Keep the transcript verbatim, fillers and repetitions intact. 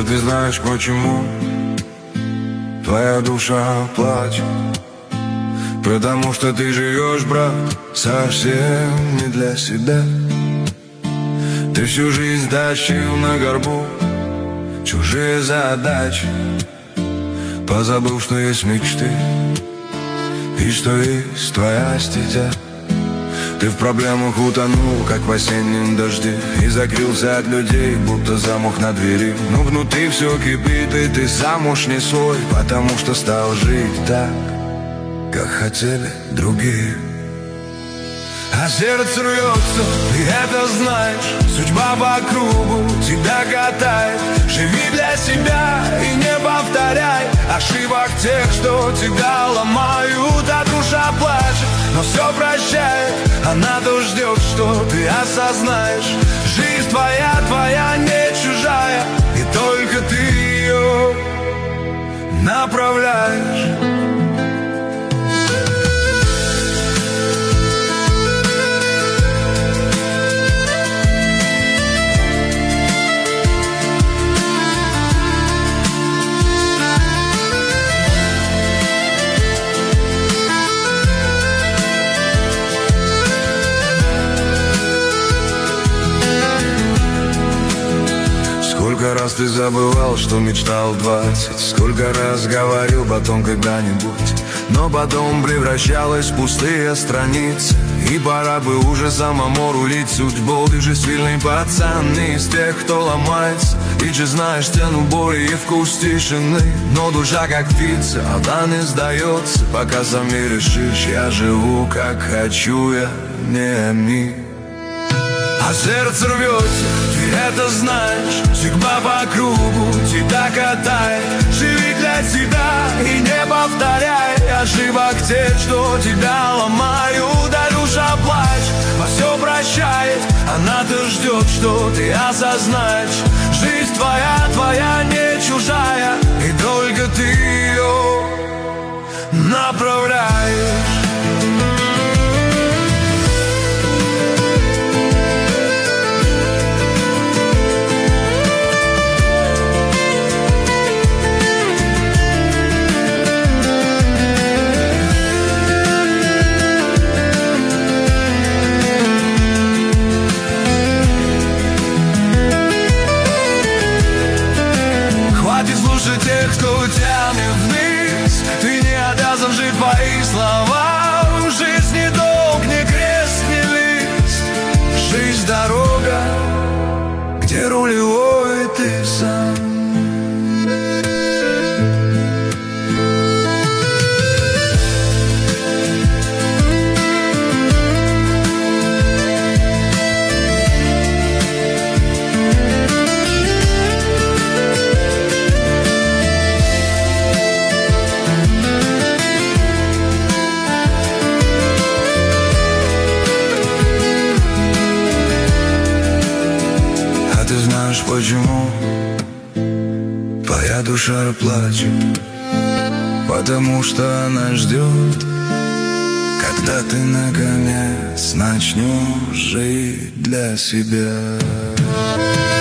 ты знаешь, почему твоя душа плачет? Потому что ты живешь, брат, совсем не для себя. Ты всю жизнь тащил на горбу чужие задачи, позабыл, что есть мечты и что есть твоя стезя. Ты в проблемах утонул, как в осеннем дожде, и закрылся от людей, будто замок на двери. Но внутри все кипит, и ты сам уж не свой, потому что стал жить так, как хотели другие. А сердце рвется, ты это знаешь, судьба по кругу тебя катает. Живи для себя и не повторяй ошибок тех, что тебя ломают. А душа плачет, но все прощает, она-то ждет, что ты осознаешь. Жизнь твоя, твоя, не чужая, и только ты ее направляешь. Сколько раз ты забывал, что мечтал двадцать, сколько раз говорил потом когда-нибудь, но потом превращалась в пустые страницы, и пора бы уже самому рулить судьбу. Ты же сильный пацан, не из тех, кто ломается, и же знаешь цену боли и вкус тишины. Но душа как птица, она не сдается, пока сам не решишь. Я живу как хочу, я не миг. А сердце рвется, ты это знаешь, судьба по кругу тебя катает. Живи для себя и не повторяй ошибок тех, что тебя ломают. А душа плачет, но все прощает, она-то ждет, что ты осознаешь. Жизнь твоя, твоя, не чужая, и только ты ее направляешь. Тех, кто тянет вниз, ты не обязан жить твои слова. Жизнь не долг, не крест, не лист. Жизнь дорога, где рулевой ты сам. Почему твоя душа плачет? Потому что она ждет, когда ты наконец начнешь жить для себя.